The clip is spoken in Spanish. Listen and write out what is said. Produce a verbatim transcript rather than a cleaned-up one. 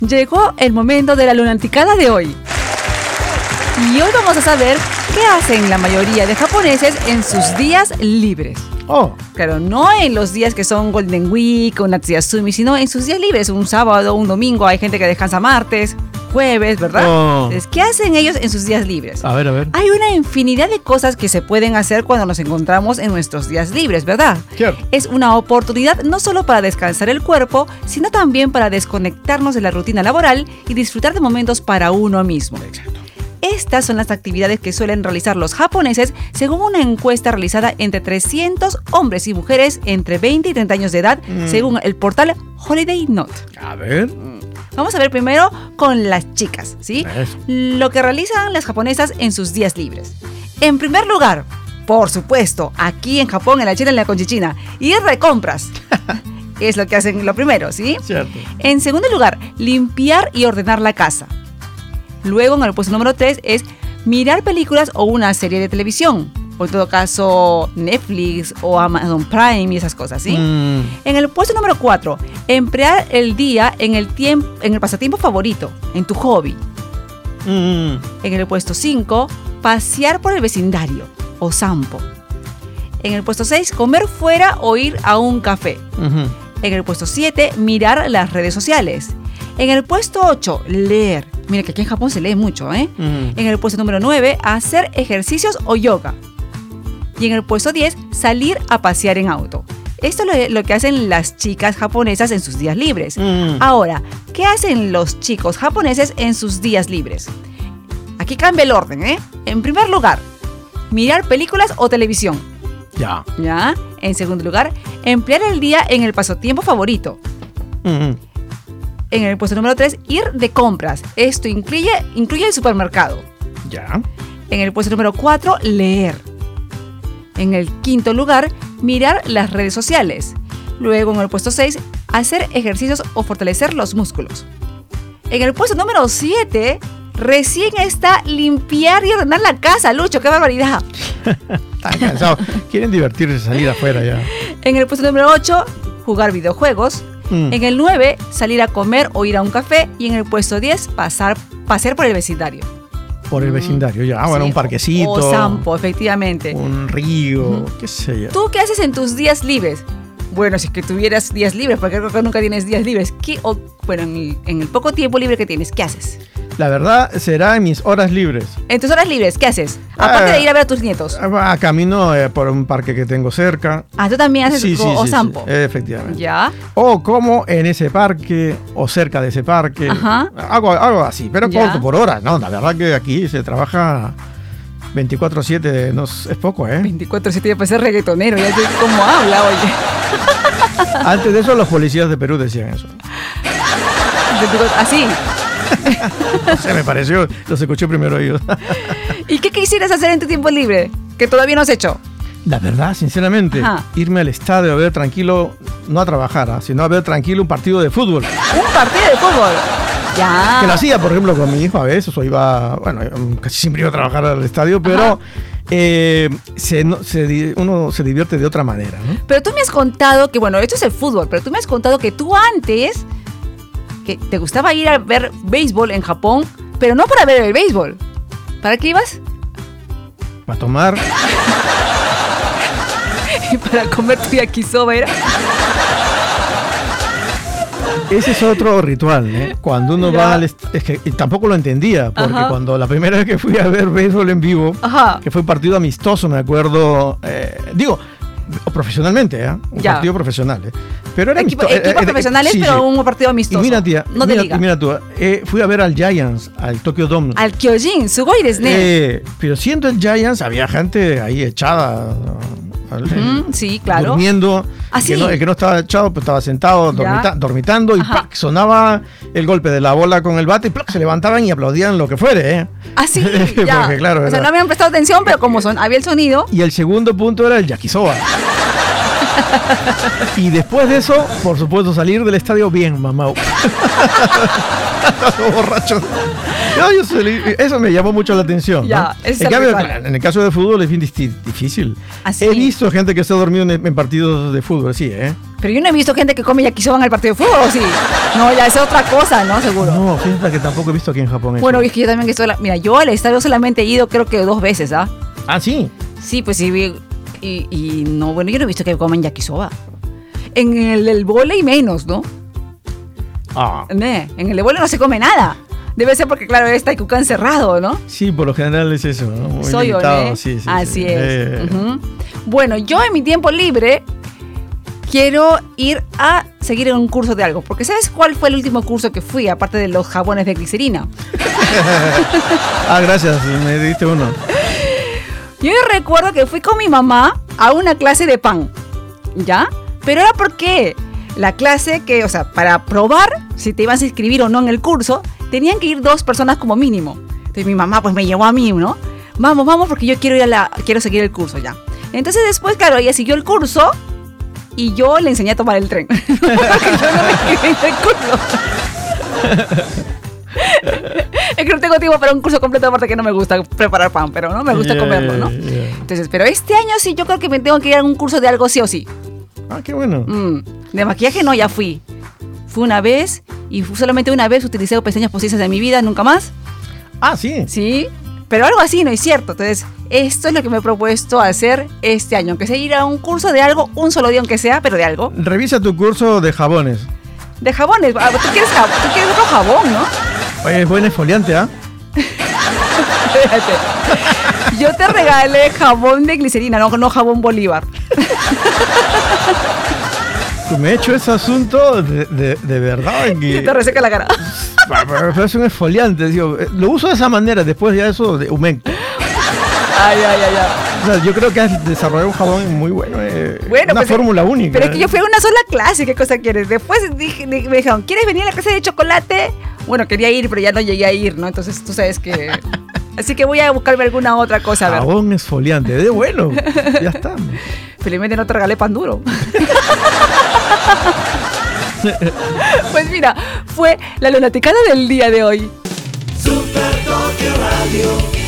Llegó el momento de la lunaticada de hoy. Y hoy vamos a saber qué hacen la mayoría de japoneses en sus días libres. Oh. Claro, no en los días que son Golden Week o Natsuyasumi, sino en sus días libres, un sábado, un domingo. Hay gente que descansa martes, jueves, ¿verdad? Oh. Entonces, ¿qué hacen ellos en sus días libres? A ver, a ver. Hay una infinidad de cosas que se pueden hacer cuando nos encontramos en nuestros días libres, ¿verdad? Cierto. Es una oportunidad no solo para descansar el cuerpo, sino también para desconectarnos de la rutina laboral y disfrutar de momentos para uno mismo. Exacto. Estas son las actividades que suelen realizar los japoneses según una encuesta realizada entre trescientos hombres y mujeres entre veinte y treinta años de edad, mm. según el portal Holiday Note. A ver. Vamos a ver primero con las chicas, ¿sí? Eso. Lo que realizan las japonesas en sus días libres. En primer lugar, por supuesto, aquí en Japón, en la China, en la Conchichina, ir de compras. Es lo que hacen lo primero, ¿sí? Cierto. En segundo lugar, limpiar y ordenar la casa. Luego, en el puesto número tres, es mirar películas o una serie de televisión. O en todo caso, Netflix o Amazon Prime y esas cosas, ¿sí? Mm. En el puesto número cuatro, emplear el día en el, tiemp- en el pasatiempo favorito, en tu hobby. Mm. En el puesto cinco, pasear por el vecindario o sampo. En el puesto seis, comer fuera o ir a un café. Uh-huh. En el puesto siete, mirar las redes sociales. En el puesto ocho, leer. Mira que aquí en Japón se lee mucho, ¿eh? Uh-huh. En el puesto número nueve, hacer ejercicios o yoga. Y en el puesto diez, salir a pasear en auto. Esto es lo, lo que hacen las chicas japonesas en sus días libres. Uh-huh. Ahora, ¿qué hacen los chicos japoneses en sus días libres? Aquí cambia el orden, ¿eh? En primer lugar, mirar películas o televisión. Ya. ¿Ya? En segundo lugar, emplear el día en el pasatiempo favorito. Uh-huh. En el puesto número tres, ir de compras. Esto incluye, incluye el supermercado. Ya. En el puesto número cuatro, leer. En el quinto lugar, mirar las redes sociales. Luego, en el puesto seis, hacer ejercicios o fortalecer los músculos. En el puesto número siete, recién está limpiar y ordenar la casa. Lucho, qué barbaridad. Están cansados. Quieren divertirse, salir afuera ya. En el puesto número ocho, jugar videojuegos. Mm. En el nueve, salir a comer o ir a un café. Y en el puesto diez, pasar, pasear por el vecindario. Por el vecindario, ya. Ah, bueno, Sí, un parquecito. O sampo, efectivamente. Un río, Ujú. qué sé yo. ¿Tú qué haces en tus días libres? Bueno, si es que tuvieras días libres, porque creo que nunca tienes días libres. ¿Qué, o, bueno, en el, en el poco tiempo libre que tienes, ¿qué haces? La verdad será en mis horas libres. En tus horas libres, ¿qué haces? Aparte Ah, de ir a ver a tus nietos. Ah, camino eh, por un parque que tengo cerca. Ah, tú también haces Sí, sí, o, o sí, sampo. sí, efectivamente. ¿Ya? O como en ese parque o cerca de ese parque. Ajá. Algo, algo así, pero Ya. por, por horas. No, la verdad que aquí se trabaja veinticuatro siete, no, es poco, ¿eh? veinticuatro siete ya para ser reggaetonero, ya sé cómo habla, oye. Antes de eso los policías de Perú decían eso. Así. O sea, me pareció, los escuché primero ellos. ¿Y qué quisieras hacer en tu tiempo libre? Que todavía no has hecho. La verdad, sinceramente, Ajá. irme al estadio a ver tranquilo, no a trabajar, ¿ah? Sino a ver tranquilo un partido de fútbol. Un partido de fútbol. Ya. Que lo hacía, por ejemplo, con mi hijo a veces, o iba, bueno, casi siempre iba a trabajar al estadio, pero eh, se, no, se, di- uno se divierte de otra manera, ¿no? Pero tú me has contado que, bueno, esto es el fútbol, pero tú me has contado que tú antes, que te gustaba ir a ver béisbol en Japón, pero no para ver el béisbol. ¿Para qué ibas? Para tomar. Y para comer tu yakisoba, ¿era? Ese es otro ritual, ¿eh? Cuando uno Ya. va al est- es que y tampoco lo entendía, porque Ajá. cuando la primera vez que fui a ver béisbol en vivo, Ajá. que fue un partido amistoso, me acuerdo, eh, digo, profesionalmente, ¿eh? Un Ya. partido profesional, ¿eh? Pero era Equipo- amisto- eh, equipos eh, eh, profesionales, sí, pero sí. un partido Y amistoso. mira, tía, no de mira, liga. y mira tú, eh, fui a ver al Giants, al Tokyo Dome. Al Kyojin, Sugoi desu ne. Eh, pero siendo el Giants, había gente ahí echada, al- Ujú, sí, claro. durmiendo. ¿Ah, el, que sí? no, el que no estaba echado, pues estaba sentado, Ya. dormita- dormitando, y Ajá. ¡pac! Sonaba el golpe de la bola con el bate, y ¡plac! Se levantaban y aplaudían lo que fuere, ¿eh? Así, ya. Porque, claro, o sea, era- no habían prestado atención, pero como son, había el sonido. Y el segundo punto era el yakisoba. Y después de eso, por supuesto, salir del estadio bien mamado. Borracho. No, yo salí, eso me llamó mucho la atención. Ya, ¿no? En, cambio, en el caso de fútbol es bien difícil. Así. He visto gente que se ha dormido en, en partidos de fútbol, sí, ¿eh? Pero yo no he visto gente que come yakisoba en el partido de fútbol, ¿sí? No, ya es otra cosa, ¿no? Seguro. No, fíjate que tampoco he visto aquí en Japón eso. Bueno, es que yo también que estoy... Mira, yo al estadio solamente he ido creo que dos veces, ¿ah? Ah, ¿sí? Sí, pues sí. Y, y no, bueno, yo no he visto que comen yakisoba. En el, el vóley menos, ¿no? Ah. Ne, en el vóley no se come nada. Debe ser porque, claro, está Ikukan cerrado, ¿no? Sí, por lo general es eso, ¿no? Muy Soy limitado, yo, ¿eh? sí, sí, Así sí. es. Eh. Uh-huh. Bueno, yo en mi tiempo libre quiero ir a seguir en un curso de algo. Porque ¿sabes cuál fue el último curso que fui? Aparte de los jabones de glicerina. Ah, gracias, me diste uno. Yo recuerdo que fui con mi mamá a una clase de pan, ¿ya? Pero era porque la clase que, o sea, para probar si te ibas a inscribir o no en el curso, tenían que ir dos personas como mínimo. Entonces mi mamá pues me llevó a mí, ¿no? Vamos, vamos, porque yo quiero ir a la, quiero seguir el curso ya. Entonces después, claro, ella siguió el curso y yo le enseñé a tomar el tren. Porque yo no me inscribí en el curso. Es que no tengo tiempo para un curso completo, aparte que no me gusta preparar pan, pero no me gusta yeah, comerlo, ¿no? Yeah. Entonces, pero este año sí, yo creo que me tengo que ir a un curso de algo sí o sí. Ah, qué bueno. Mm, de maquillaje no, ya fui. Fui una vez y solamente una vez utilicé pestañas postizas en mi vida, nunca más. Ah, sí. Sí, pero algo así no es cierto. Entonces, esto es lo que me he propuesto hacer este año, aunque sea ir a un curso de algo, un solo día aunque sea, pero de algo. Revisa tu curso de jabones. De jabones. Ah, ¿Tú quieres, jab- tú quieres otro jabón, ¿no? Oye, es buen exfoliante, ¿ah? ¿eh? Yo te regalé jabón de glicerina, no, no jabón Bolívar. Me he hecho ese asunto de, de, de verdad. Que... Te reseca la cara. Pero es un exfoliante, digo, lo uso de esa manera, después ya eso de humecto. Ay, ay, ay, ay. O sea, yo creo que has desarrollado un jabón muy bueno, eh, bueno una pues, fórmula única. Pero es que yo fui a una sola clase, ¿qué cosa quieres? Después dije, me dijeron, ¿quieres venir a la clase de chocolate? Bueno, quería ir, pero ya no llegué a ir, ¿no? Entonces tú sabes que... Así que voy a buscarme alguna otra cosa. A ver. Jabón exfoliante, de bueno, ya está. Felizmente no te regalé pan duro. Pues mira, fue la lunaticada del día de hoy. Super Tokyo Radio.